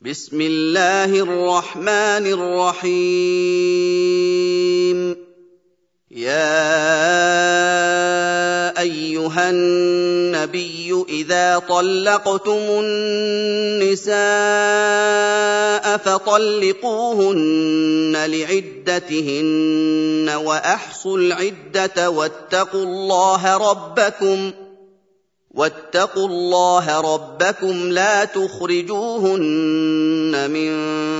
بسم الله الرحمن الرحيم يا أيها النبي إذا طلقتم النساء فطلقوهن لعدتهن وأحصوا العدة واتقوا الله ربكم لا تخرجوهن من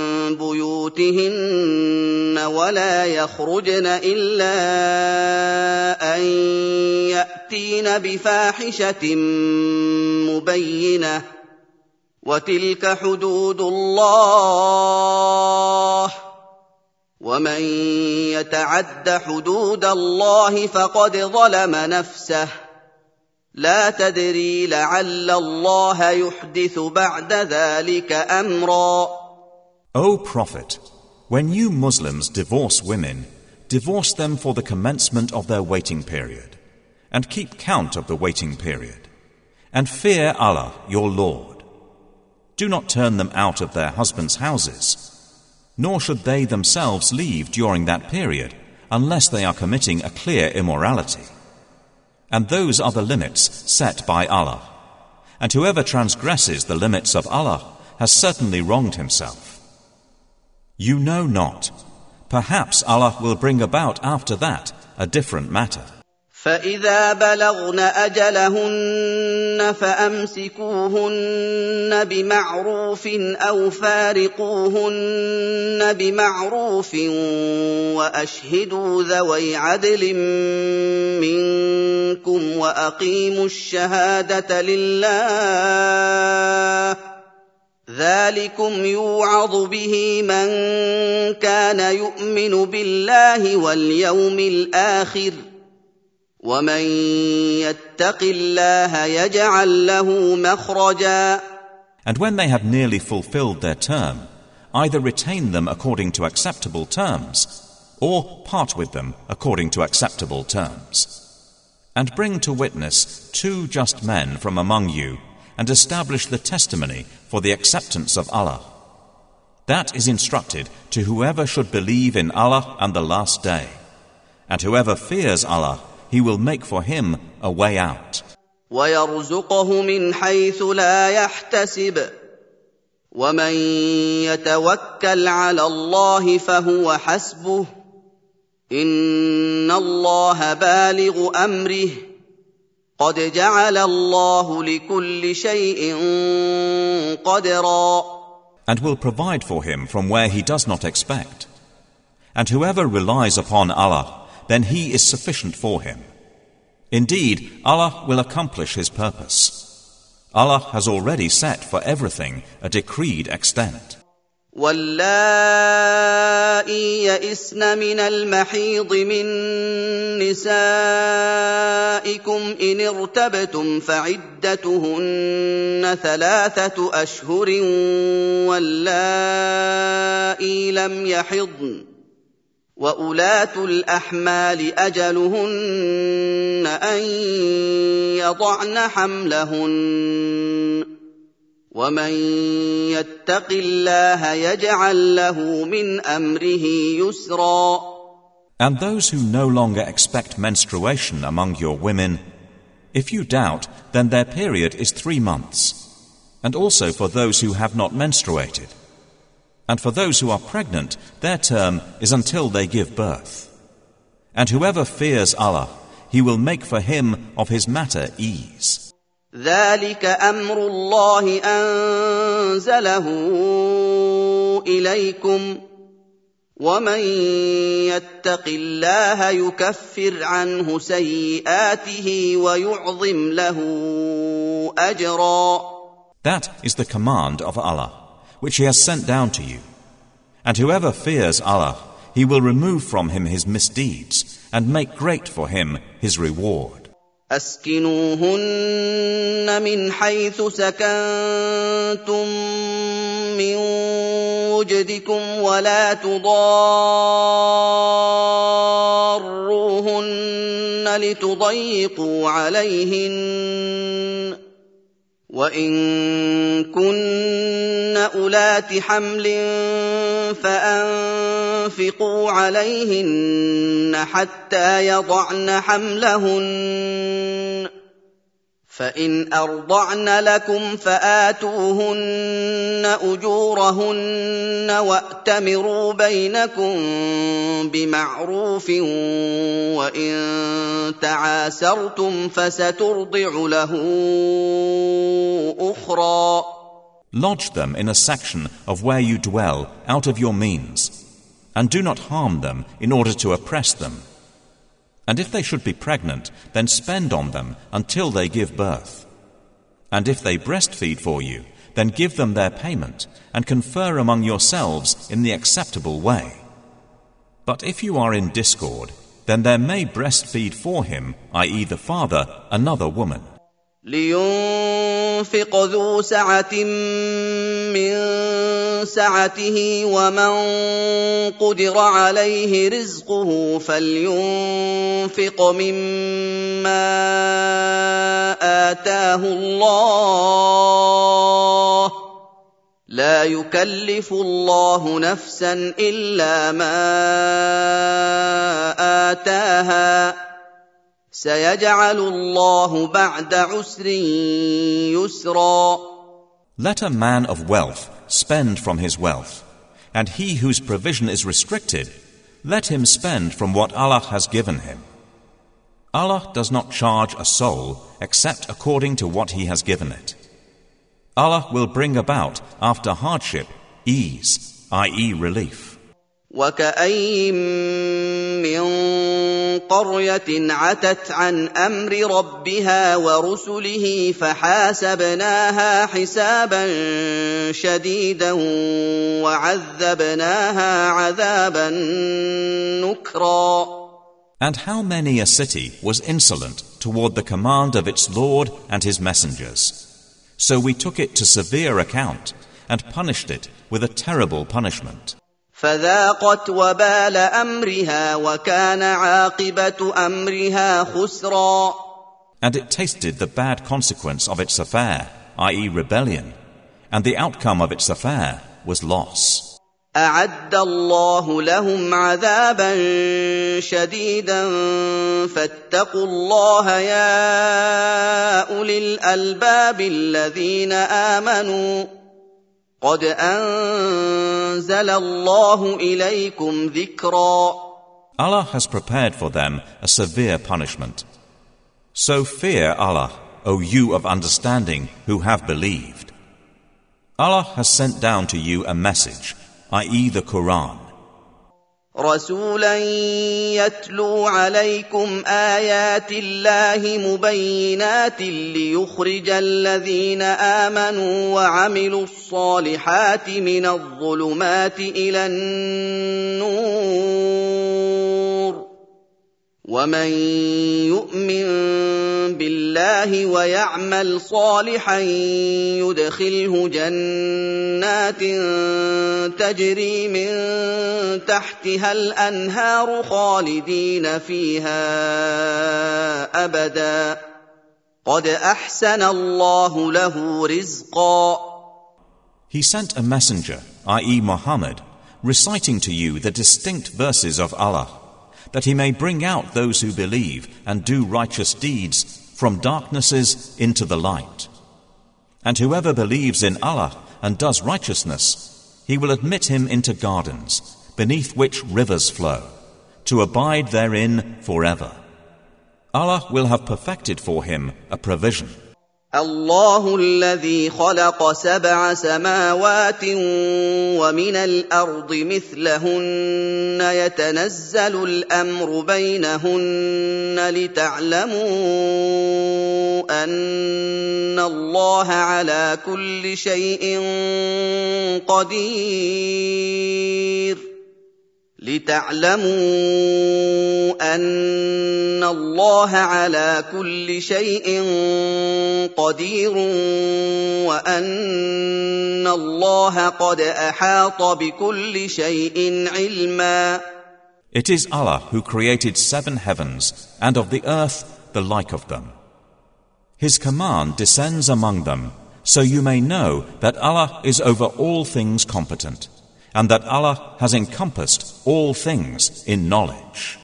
بيوتهن ولا يخرجن إلا أن يأتين بفاحشة مبينة وتلك حدود الله ومن يتعد حدود الله فقد ظلم نفسه لا تدري لعل الله يحدث بعد ذلك أمرا. O Prophet, when you Muslims divorce women, divorce them for the commencement of their waiting period, and keep count of the waiting period, and fear Allah, your Lord. Do not turn them out of their husbands' houses, nor should they themselves leave during that period, unless they are committing a clear immorality. And those are the limits set by Allah. And whoever transgresses the limits of Allah has certainly wronged himself. You know not. Perhaps Allah will bring about after that a different matter. فإذا بلغن أجلهن فأمسكوهن بمعروف أو فارقوهن بمعروف وأشهدوا ذوي عدل منكم وأقيموا الشهادة لله ذلكم يوعظ به من كان يؤمن بالله واليوم الآخر ومن يتق الله يجعل له مخرجا. And when they have nearly fulfilled their term, either retain them according to acceptable terms, or part with them according to acceptable terms. And bring to witness 2 just men from among you, and establish the testimony for the acceptance of Allah. That is instructed to whoever should believe in Allah and the last day. And whoever fears Allah, He will make for him a way out. وَيَرْزُقْهُ مِنْ حَيْثُ لَا يَحْتَسِبُ وَمَنْ يَتَوَكَّلْ عَلَى اللَّهِ فَهُوَ حَسْبُهُ إِنَّ اللَّهَ بَالِغُ أَمْرِهِ قَدْ جَعَلَ اللَّهُ لِكُلِّ شَيْءٍ قَدْرًا. And will provide for him from where he does not expect. And whoever relies upon Allah, then He is sufficient for him. Indeed, Allah will accomplish His purpose. Allah has already set for everything a decreed extent. وَاللَّائِي يَئِسْنَ مِنَ الْمَحِيضِ مِن نِّسَائِكُمْ إِنِ ارْتَبْتُمْ فَعِدَّتُهُنَّ 3 أشهر وَاللَّائِي لَمْ يَحِضْنَ وَأُولَاتُ الْأَحْمَالِ أَجَلُهُنَّ أَن يَضَعْنَ حَمْلَهُنَّ وَمَن يَتَّقِ اللَّهَ يَجْعَل لَّهُ مِنْ أَمْرِهِ يُسْرًا. And those who no longer expect menstruation among your women, if you doubt, then their period is 3 months, and also for those who have not menstruated. And for those who are pregnant, their term is until they give birth. And whoever fears Allah, He will make for him of his matter ease. ذَلِكَ أَمْرُ اللَّهِ أَنزَلَهُ إِلَيْكُمْ وَمَن يَتَّقِ اللَّهَ يُكَفِّرْ عَنْهُ سَيِّئَاتِهِ وَيُعْظِمْ لَهُ أَجْرًا. That is the command of Allah, which He has sent down to you. And whoever fears Allah, He will remove from him his misdeeds and make great for him His reward. أَسْكِنُوهُنَّ مِنْ حَيْثُ سَكَنْتُم مِّن وُجْدِكُمْ وَلَا تُضَارُّوهُنَّ لِتُضَيِّقُوا عَلَيْهِنَّ وإن كن أولات حمل فأنفقوا عليهن حتى يضعن حملهن فإن أرضعن لكم فآتوهن أجورهن وأتمروا بينكم بمعروف وإن تعاسرتم فسترضع له أخرى. Lodge them in a section of where you dwell out of your means, and do not harm them in order to oppress them. And if they should be pregnant, then spend on them until they give birth. And if they breastfeed for you, then give them their payment, and confer among yourselves in the acceptable way. But if you are in discord, then there may breastfeed for him, i.e. the father, another woman. لينفق ذو سعة من سعته ومن قدر عليه رزقه فلينفق مما آتاه الله لا يكلف الله نفسا إلا ما آتاها سيجعل الله بعد عسر يسرا. Let a man of wealth spend from his wealth, and he whose provision is restricted, let him spend from what Allah has given him. Allah does not charge a soul except according to what He has given it. Allah will bring about after hardship ease, i.e. relief. وكأين من قرية عتت عن أمر ربها ورسله فحاسبناها حسابا شديدا وعذبناها عذابا نكرا. And how many a city was insolent toward the command of its Lord and His messengers. So we took it to severe account and punished it with a terrible punishment. فذاقت وبال أمرها وكان عاقبة أمرها خسرا. And it tasted the bad consequence of its affair, i.e. rebellion, and the outcome of its affair was loss. أعد الله لهم عذابا شديدا فاتقوا الله يا أولي الألباب الذين آمنوا قد أنزل الله إليكم ذكرا. Allah has prepared for them a severe punishment. So fear Allah, O you of understanding who have believed. Allah has sent down to you a message, i.e. the Quran. رسولا يتلو عليكم آيات الله مبينات ليخرج الذين آمنوا وعملوا الصالحات من الظلمات إلى النور ومن يؤمن بالله ويعمل صالحا يدخله جنات تجري من تحتها الأنهار خالدين فيها أبدا قد أحسن الله له رزقا. He sent a messenger, i.e. Muhammad, reciting to you the distinct verses of Allah, that he may bring out those who believe and do righteous deeds from darknesses into the light. And whoever believes in Allah and does righteousness, He will admit him into gardens, beneath which rivers flow, to abide therein forever. Allah will have perfected for him a provision. الله الذي خلق 7 سماوات ومن الأرض مثلهن يتنزل الأمر بينهن لتعلموا أن الله على كل شيء قدير أن الله على كل شيء قدير وأن الله قد أحاط بكل شيء علما. It is Allah who created 7 heavens and of the earth the like of them. His command descends among them so you may know that Allah is over all things competent, and that Allah has encompassed all things in knowledge.